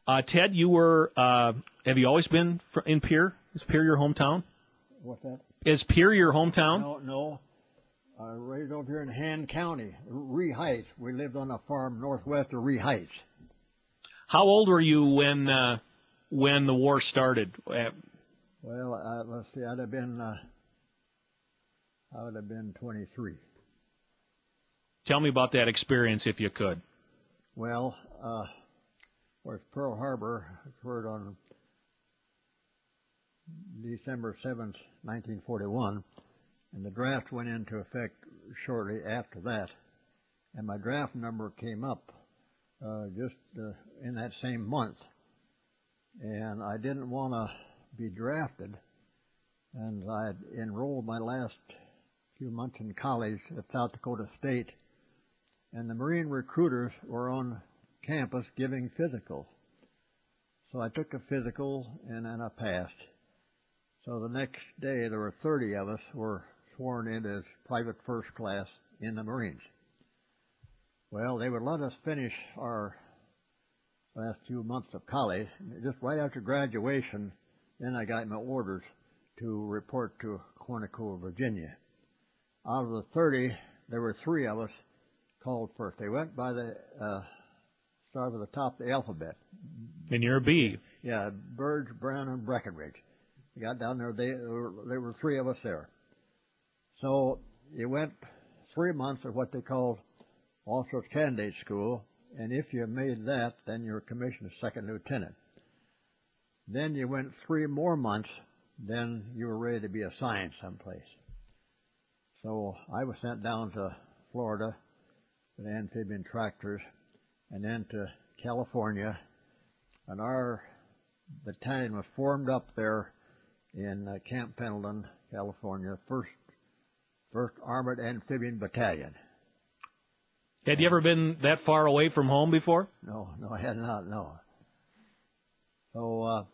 Ted, you were, have you always been in Pierre? Is Pierre your hometown? What's that? Is Pierre your hometown? No. Raised over here in Han County, Ree Heights. We lived on a farm northwest of Ree Heights. How old were you when the war started? Well, let's see. I would have been 23. Tell me about that experience, if you could. Well, Pearl Harbor occurred on December 7th, 1941, and the draft went into effect shortly after that. And my draft number came up just in that same month. And I didn't want to be drafted, and I had enrolled my last few months in college at South Dakota State, and the Marine recruiters were on campus giving physicals. So I took a physical, and then I passed. So the next day, there were 30 of us were sworn in as private first class in the Marines. Well, they would let us finish our last few months of college. Just right after graduation, then I got my orders to report to Quantico, Virginia. Out of the 30, there were 3 of us called first. They went by the start of the top of the alphabet. And you're a B. Yeah, Burge, Brown, and Breckenridge. We got down there. There were 3 of us there. So you went 3 months of what they called Officer's Candidate School, and if you made that, then you were commissioned as second lieutenant. Then you went 3 more months, then you were ready to be assigned someplace. So I was sent down to Florida with amphibian tractors, and then to California, and our battalion was formed up there in Camp Pendleton, California, 1st Armored Amphibian Battalion. Had you ever been that far away from home before? No, I had not, no. So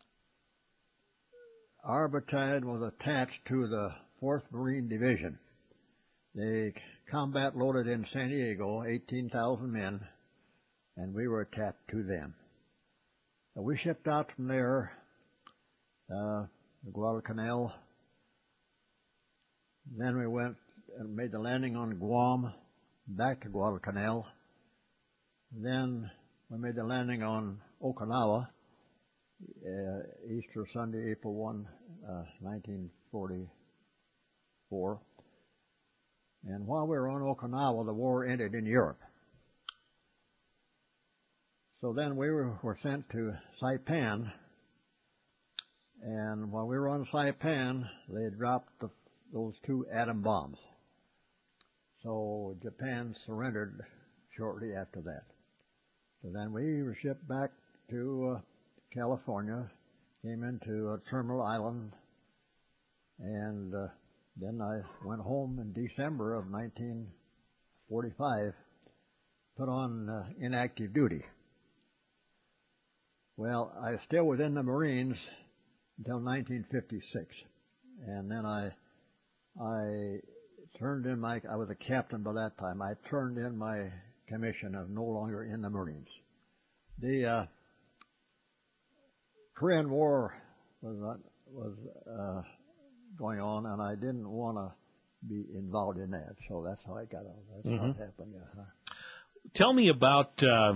our battalion was attached to the 4th Marine Division. They combat loaded in San Diego, 18,000 men, and we were attached to them. So we shipped out from there, the Guadalcanal. Then we went and made the landing on Guam, back to Guadalcanal. Then we made the landing on Okinawa, Easter Sunday, April 1, 1944. And while we were on Okinawa, the war ended in Europe. So then we were sent to Saipan, and while we were on Saipan, they dropped those 2 atom bombs. So Japan surrendered shortly after that. So then we were shipped back to California, came into Terminal Island, and then I went home in December of 1945, put on inactive duty. Well, I was still within the Marines until 1956, and then I turned in I was a captain by that time. I turned in my commission of no longer in the Marines. The Korean War was going on, and I didn't want to be involved in that, so that's how I got out. That's how it happened. Yeah. Tell me about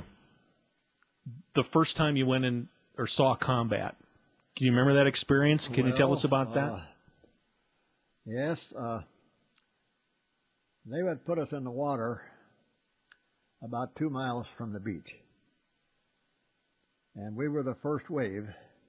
the first time you went in or saw combat. Can you remember that experience? Can you tell us about that? Yes. They would put us in the water about 2 miles from the beach. And we were the first wave.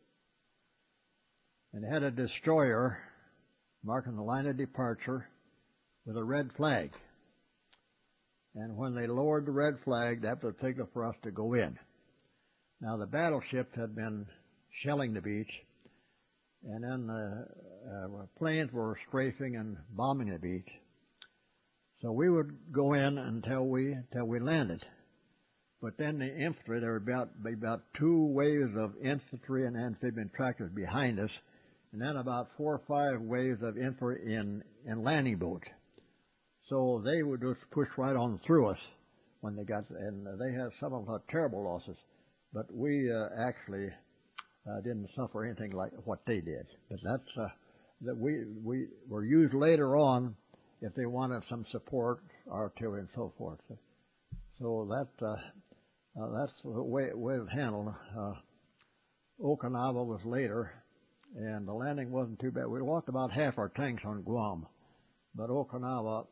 And had a destroyer marking the line of departure with a red flag. And when they lowered the red flag, that was the signal for us to go in. Now, the battleships had been shelling the beach, and then the planes were strafing and bombing the beach. So we would go in until we landed. But then the infantry, there would be about 2 waves of infantry and amphibian tractors behind us, and then about 4 or 5 waves of infantry in landing boats. So they would just push right on through us when they got, and they had some of them had terrible losses. but we actually didn't suffer anything like what they did. But that's that we were used later on if they wanted some support, artillery, and so forth. So that's the way it was handled. Okinawa was later, and the landing wasn't too bad. We lost about half our tanks on Guam, but Okinawa,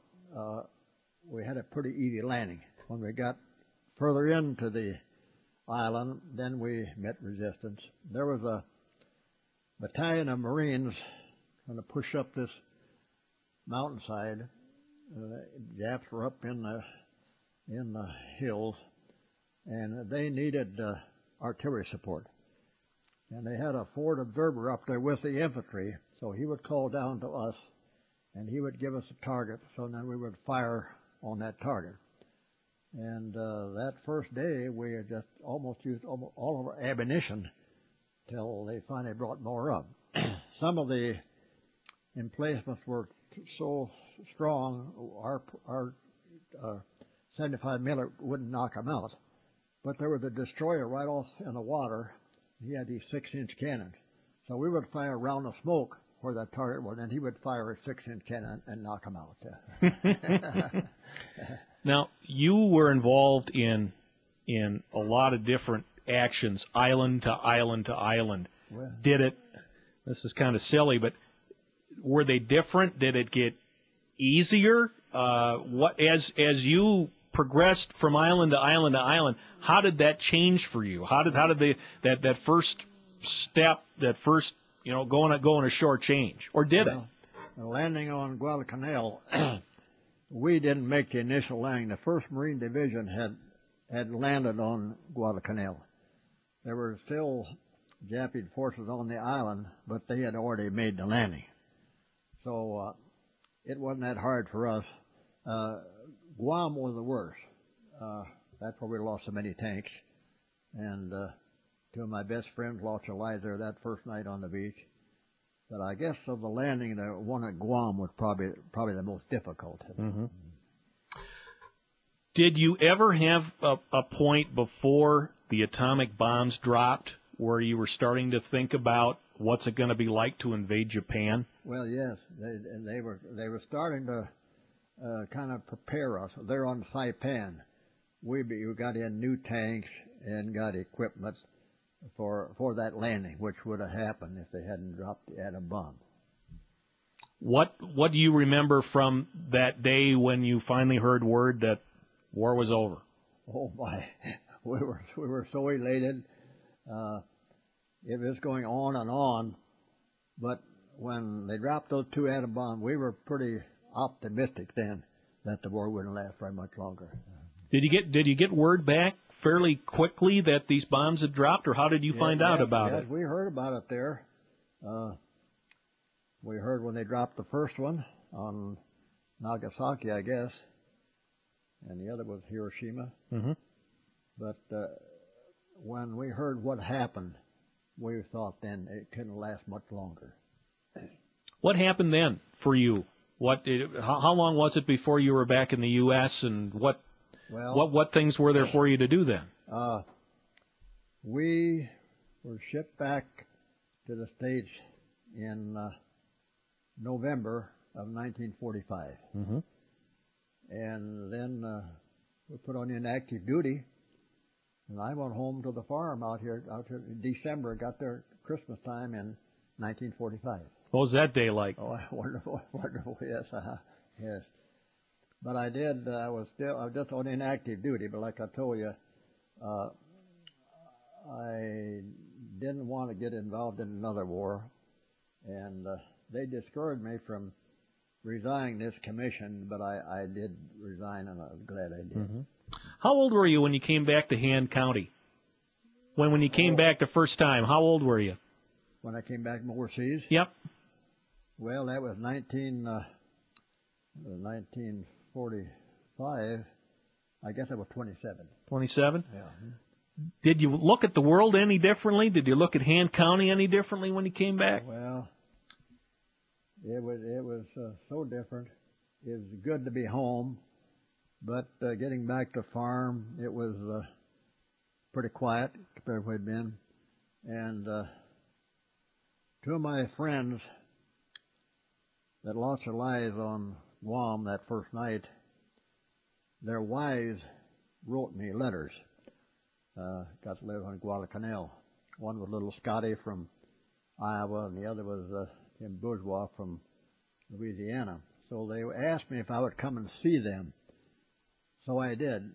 we had a pretty easy landing. When we got further into the island, then we met resistance. There was a battalion of Marines going to push up this mountainside. Japs were up in the hills, and they needed artillery support. And they had a forward observer up there with the infantry, so he would call down to us, and he would give us a target, so then we would fire on that target. And that first day, we had just almost used all of our ammunition till they finally brought more up. Some of the emplacements were so strong, our 75 miller wouldn't knock them out. But there was a destroyer right off in the water. He had these 6-inch cannons. So we would fire around the smoke where that target was, and he would fire a 6-inch cannon and knock them out. Now, you were involved in a lot of different actions, island to island to island. Well, This is kind of silly, but were they different? Did it get easier? As you progressed from island to island to island, how did that change for you? How did that first step, that first going ashore change, or did it? Landing on Guadalcanal, we didn't make the initial landing. The 1st Marine Division had landed on Guadalcanal. There were still Japanese forces on the island, but they had already made the landing. So it wasn't that hard for us. Guam was the worst. That's where we lost so many tanks. And 2 of my best friends lost their lives there that first night on the beach. But I guess of the landing, the one at Guam was probably the most difficult. Mm-hmm. Did you ever have a point before the atomic bombs dropped where you were starting to think about what's it going to be like to invade Japan? Well, yes, they were starting to kind of prepare us. They're on Saipan. We got in new tanks and got equipment for that landing, which would have happened if they hadn't dropped the atom bomb. What do you remember from that day when you finally heard word that war was over? Oh my, we were so elated. It was going on, but when they dropped those 2 atom bombs, we were pretty optimistic then that the war wouldn't last very much longer. Did you get word back fairly quickly that these bombs had dropped, or how did you find out about it? We heard about it there. We heard when they dropped the first one on Nagasaki, I guess, and the other was Hiroshima. Mm-hmm. But when we heard what happened, we thought then it couldn't last much longer. What happened then for you? How long was it before you were back in the U.S., and what things were there for you to do then? We were shipped back to the States in November of 1945. Mm-hmm. And then we put on active duty, and I went home to the farm out here in December. Got there Christmas time in 1945. What was that day like? Oh, wonderful, yes, yes. But I was just on inactive duty, but like I told you, I didn't want to get involved in another war, and they discouraged me from resigning this commission, but I did resign, and I'm glad I did. Mm-hmm. How old were you when you came back to Han County? When you came back the first time, how old were you? When I came back from overseas? Yep. Well, that was 1945. I guess I was 27. 27? Yeah. Did you look at the world any differently? Did you look at Han County any differently when you came back? Well, it was so different. It was good to be home, but getting back to farm, it was pretty quiet compared to where we'd been. And two of my friends that lost their lives on Guam that first night, their wives wrote me letters. Got to live on Guadalcanal. One was little Scotty from Iowa, and the other was Tim Bourgeois from Louisiana. So they asked me if I would come and see them. So I did.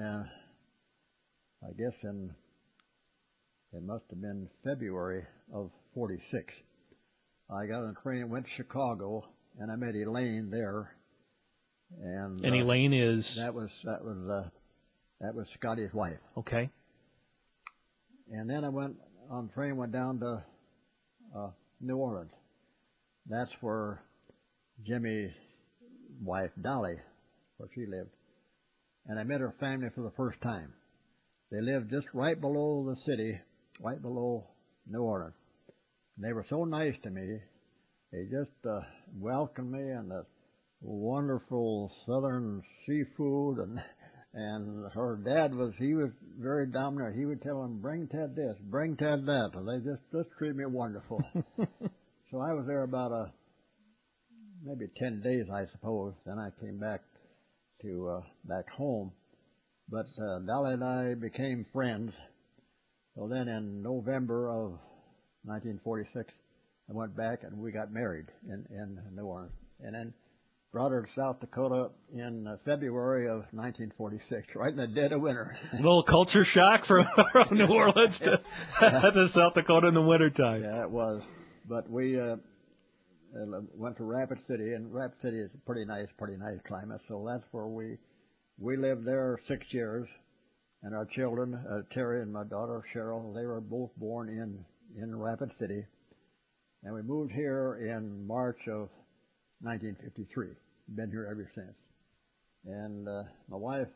I guess it must have been February of '46. I got on a train and went to Chicago, and I met Elaine there. And Elaine is that was Scotty's wife. okay. And then I went on the train, went down to New Orleans. That's where Jimmy's wife, Dolly, where she lived. And I met her family for the first time. They lived just right below the city, right below New Orleans. And they were so nice to me. They just welcomed me, and the wonderful southern seafood, and her dad was very dominant. He would tell them, bring Ted this, bring Ted that. And they just treated me wonderful. So I was there about maybe 10 days, I suppose. Then I came back to back home. But Dolly and I became friends. So then in November of 1946, I went back and we got married in New Orleans. And then brought her to South Dakota in February of 1946, right in the dead of winter. A little culture shock from New Orleans to South Dakota in the wintertime. Yeah, it was. But we went to Rapid City, and Rapid City is a pretty nice climate. So that's where we lived there 6 years, and our children, Terry and my daughter Cheryl, they were both born in Rapid City, and we moved here in March of 1953. Been here ever since. And my wife,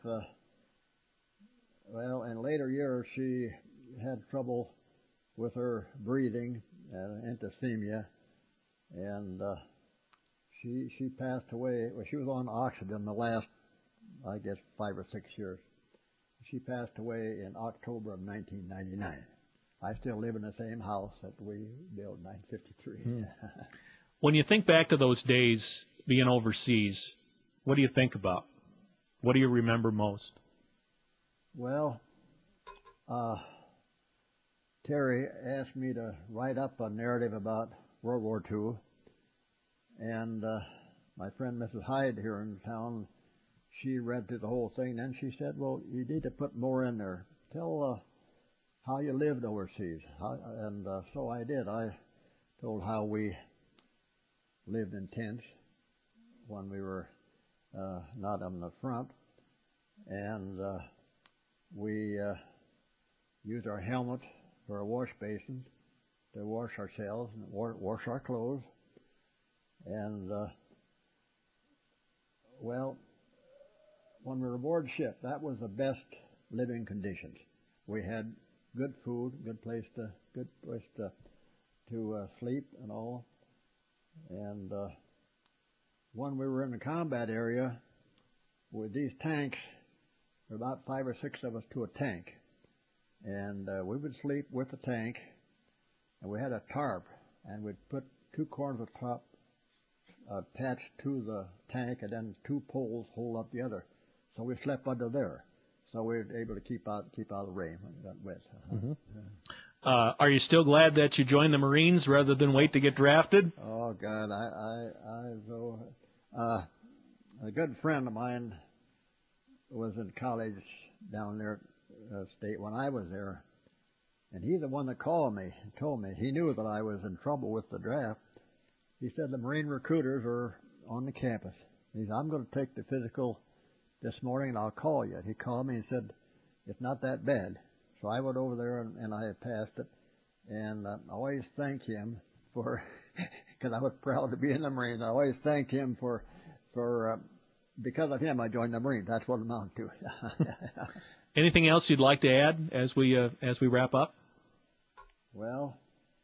well, in later years, she had trouble with her breathing, emphysema, and she passed away. Well, she was on oxygen the last, I guess, 5 or 6 years. She passed away in October of 1999. I still live in the same house that we built in 1953. When you think back to those days being overseas, what do you think about? What do you remember most? Well, Terry asked me to write up a narrative about World War II, and my friend Mrs. Hyde here in town, she read through the whole thing. Then she said, well, you need to put more in there. Tell how you lived overseas. So I did. I told how we lived in tents when we were not on the front, and we used our helmets for our wash basins to wash ourselves and wash our clothes. And well, when we were aboard ship, that was the best living conditions. We had good food, good place to sleep and all. And when we were in the combat area with these tanks, there were about 5 or 6 of us to a tank, and we would sleep with the tank, and we had a tarp, and we'd put 2 corners of tarp attached to the tank, and then 2 poles hold up the other. So we slept under there. So we were able to keep out of the rain when it got wet. Mm-hmm. Are you still glad that you joined the Marines rather than wait to get drafted? Oh God, a good friend of mine was in college down there at State when I was there, and he's the one that called me and told me. He knew that I was in trouble with the draft. He said the Marine recruiters are on the campus. He said, I'm going to take the physical this morning and I'll call you. He called me and said, it's not that bad. So I went over there and I passed it, and I always thank him for, because I was proud to be in the Marines. I always thanked him for because of him I joined the Marines. That's what it amounted to. Anything else you'd like to add as we wrap up? Well,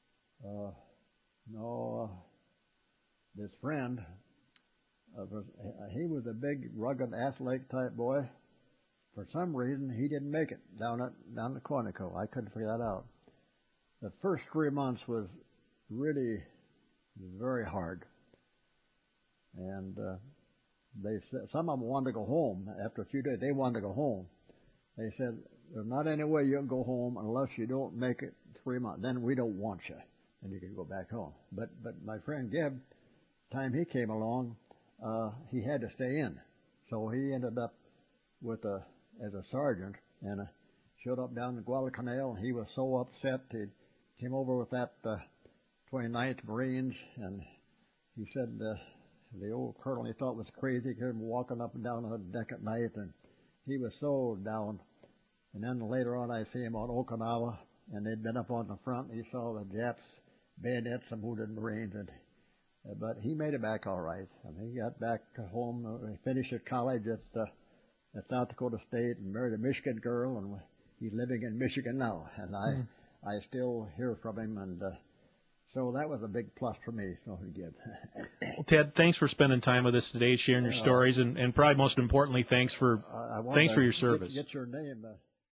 no. This friend, he was a big, rugged, athletic type boy for some reason, he didn't make it down at Quantico. I couldn't figure that out. The first 3 months was really very hard, and they said some of them wanted to go home. After a few days, they wanted to go home. They said, "There's not any way you can go home unless you don't make it 3 months. Then we don't want you, and you can go back home." But my friend Gibb, time he came along, he had to stay in, so he ended up as a sergeant, and showed up down the Guadalcanal, and he was so upset. He came over with that 29th Marines, and he said the old colonel he thought was crazy, heard him walking up and down on the deck at night, and he was so down. And then later on, I see him on Okinawa, and they'd been up on the front, and he saw the Japs bayonet some wounded Marines, and but he made it back all right. And he got back home. He finished at college at South Dakota State and married a Michigan girl, and he's living in Michigan now. And I still hear from him, and so that was a big plus for me. So he did. Well, Ted, thanks for spending time with us today, sharing your stories, and probably most importantly, thanks for your service. Get your name.